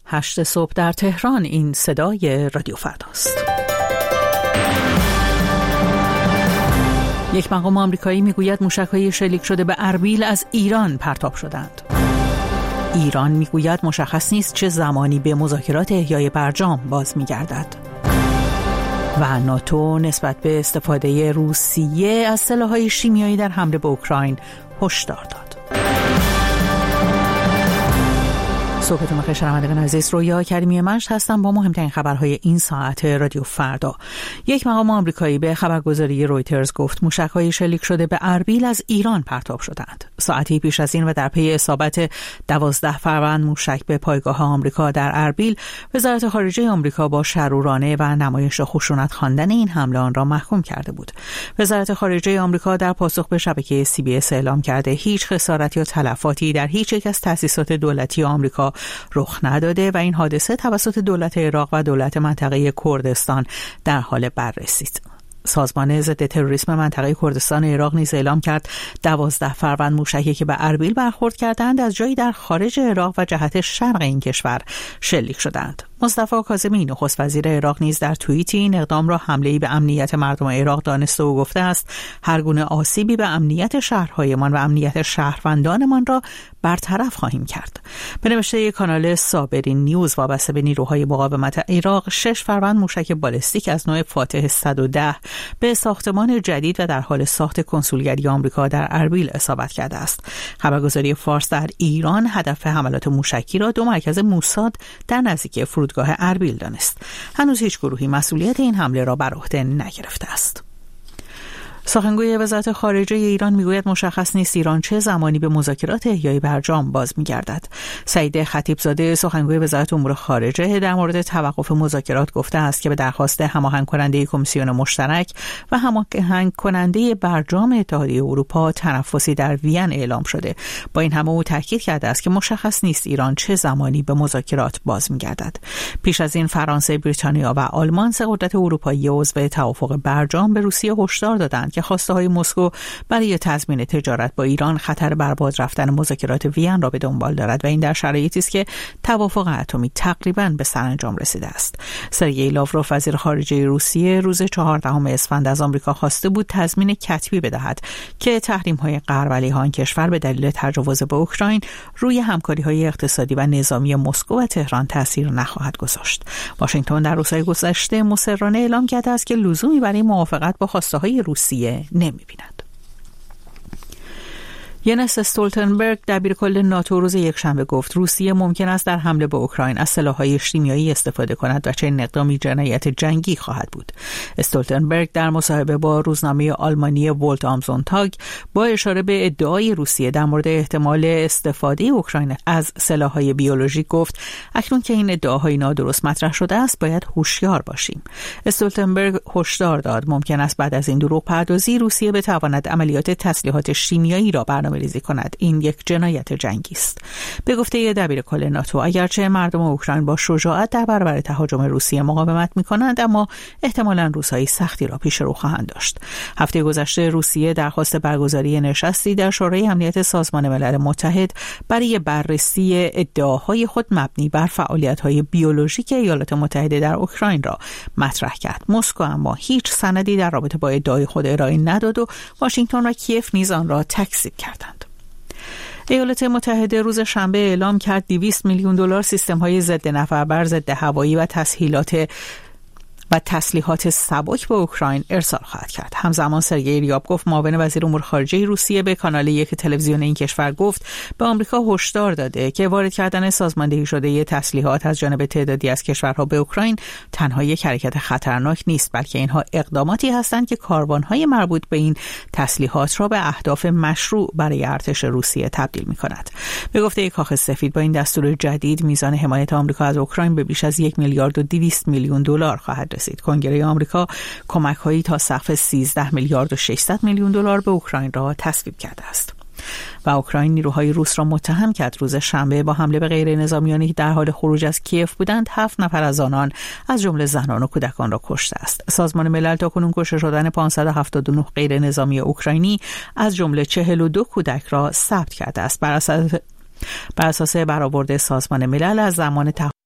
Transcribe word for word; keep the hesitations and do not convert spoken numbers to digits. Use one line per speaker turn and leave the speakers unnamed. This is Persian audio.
هشت صبح در تهران. این صدای رادیو فرداست. یک مقام آمریکایی میگوید موشک‌های شلیک شده به اربیل از ایران پرتاب شدند. ایران میگوید مشخص نیست چه زمانی به مذاکرات احیای برجام باز میگردد. و ناتو نسبت به استفاده روسیه از سلاح‌های شیمیایی در حمله به اوکراین هشدار داد. صبحتون بخیر شنوندگان عزیز، رویا کریمی مشت هستم با مهمترین خبرهای این ساعت رادیو فردا. یک مقام آمریکایی به خبرگزاری رویترز گفت موشک‌های شلیک شده به اربیل از ایران پرتاب شدند. ساعتی پیش از این و در پی اصابت دوازده فروند موشک به پایگاه آمریکا در اربیل، وزارت خارجه آمریکا با شرورانه و نمایش خشونت خواندن این حمله آن را محکوم کرده بود. وزارت خارجه آمریکا در پاسخ به شبکه سی بی اس اعلام کرده هیچ خسارتی یا تلفاتی در هیچ یک از تأسیسات دولتی آمریکا رخ نداده و این حادثه توسط دولت عراق و دولت منطقه کردستان در حال بررسی است. سازمان ضد تروریسم منطقه کردستان عراق نیز اعلام کرد دوازده فروند موشکی که به اربیل برخورد کردند از جایی در خارج عراق و جهت شرق این کشور شلیک شدند. مصطفی کاظمی نخست وزیر عراق نیز در توییتی این اقدام را حمله‌ای به امنیت مردم عراق دانسته و گفته است هر گونه آسیبی به امنیت شهرهایمان و امنیت شهروندانمان را برطرف خواهیم کرد. به نوشته کانال صابرین نیوز وابسته به نیروهای مقاومت عراق، شش فروند موشک بالستیک از نوع فاتح صد و ده به ساختمان جدید و در حال ساخت کنسولگری آمریکا در اربیل اصابت کرده است. خبرگزاری فارس در ایران هدف حملات موشکی را دو مرکز موساد در نزدیکی فرودگاه اربیل دانست. هنوز هیچ گروهی مسئولیت این حمله را بر عهده نگرفته است. سخنگوی وزارت خارجه ایران میگوید مشخص نیست ایران چه زمانی به مذاکرات احیای برجام باز میگردد. سعید خطیبزاده سخنگوی وزارت امور خارجه در مورد توقف مذاکرات گفته است که به درخواست هماهنگ کننده کمیسیون مشترک و هماهنگ کننده برجام اتحادیه اروپا تنفسی در وین اعلام شده. با این همه او تاکید کرده است که مشخص نیست ایران چه زمانی به مذاکرات باز میگردد. پیش از این فرانسه، بریتانیا و آلمان سه قدرت اروپایی عضو توافق برجام به روسیه هشدار دادند که خواسته‌های مسکو برای تضمین تجارت با ایران خطر برباد رفتن مذاکرات وین را به دنبال دارد و این در شرایطی است که توافق اتمی تقریباً به سرانجام رسیده است. سرگئی لاوروف وزیر خارجه روسیه روز چهاردهم اسفند از آمریکا خواسته بود تضمین کتبی بدهد که تحریم‌های غرب علیه آن کشور به دلیل تجاوز به اوکراین روی همکاری‌های اقتصادی و نظامی مسکو و تهران تاثیر نخواهد گذاشت. واشنگتن در روزهای گذشته مصرانه اعلام کرده است که لزومی برای موافقت با خواسته‌های روسیه نمی‌بیند. ینس استولتنبرگ دبیرکل ناتو روز یکشنبه گفت روسیه ممکن است در حمله به اوکراین از سلاح‌های شیمیایی استفاده کند و چنین اقدامی جنایت جنگی خواهد بود. استولتنبرگ در مصاحبه با روزنامه آلمانی ولت آمزونتاگ با اشاره به ادعای روسیه در مورد احتمال استفاده اوکراین از سلاح‌های بیولوژیک گفت اکنون که این ادعاهای نادرست مطرح شده است باید هوشیار باشیم. استولتنبرگ هشدار داد ممکن است بعد از این دروغ پردازی روسیه بتواند عملیات تسلیحات شیمیایی را برنامه ریزی کند. این یک جنایت جنگی است. به گفته دبیرکل ناتو اگرچه مردم اوکراین با شجاعت در برابر تهاجم روسیه مقاومت می‌کنند اما احتمالاً روزهای سختی را پیش رو خواهند داشت. هفته گذشته روسیه درخواست برگزاری نشستی در شورای امنیت سازمان ملل متحد برای بررسی ادعاهای خود مبنی بر فعالیت‌های بیولوژیک ایالات متحده در اوکراین را مطرح کرد. مسکو اما هیچ سندی در رابطه با ادعای خود ارائه نداد و واشنگتن و کیف نیز آن را تکذیب کردند. ایالات متحده روز شنبه اعلام کرد دویست میلیون دلار سیستم‌های ضد نفربر، ضد هوایی و تسهیلات و تسلیحات سبک به اوکراین ارسال خواهد کرد. همزمان سرگئی ریابکوف معاون وزیر امور خارجه روسیه به کانال یک تلویزیون این کشور گفت به آمریکا هشدار داده که وارد کردن سازماندهی شده تسلیحات از جانب تعدادی از کشورها به اوکراین تنها یک حرکت خطرناک نیست بلکه اینها اقداماتی هستند که کاروانهای مربوط به این تسلیحات را به اهداف مشروع برای ارتش روسیه تبدیل می‌کند. به گفته کاخ سفید با این دستور جدید میزان حمایت آمریکا از اوکراین به بیش از یک میلیارد و دویست میلیون دلار خواهد رسید. کنگره آمریکا کمک‌هایی تا سقف سیزده میلیارد و ششصد میلیون دلار به اوکراین را تصویب کرده است. و اوکراین نیروهای روس را متهم کرد روز شنبه با حمله به غیر نظامیانی که در حال خروج از کیف بودند هفت نفر از آنان از جمله زنان و کودکان را کشته است. سازمان ملل تاکنون کشته شدن پانصد و هفتاد و نه غیر نظامی اوکراینی از جمله چهل و دو کودک را ثبت کرده است. بر اساس بر اساس برآورد سازمان ملل از زمان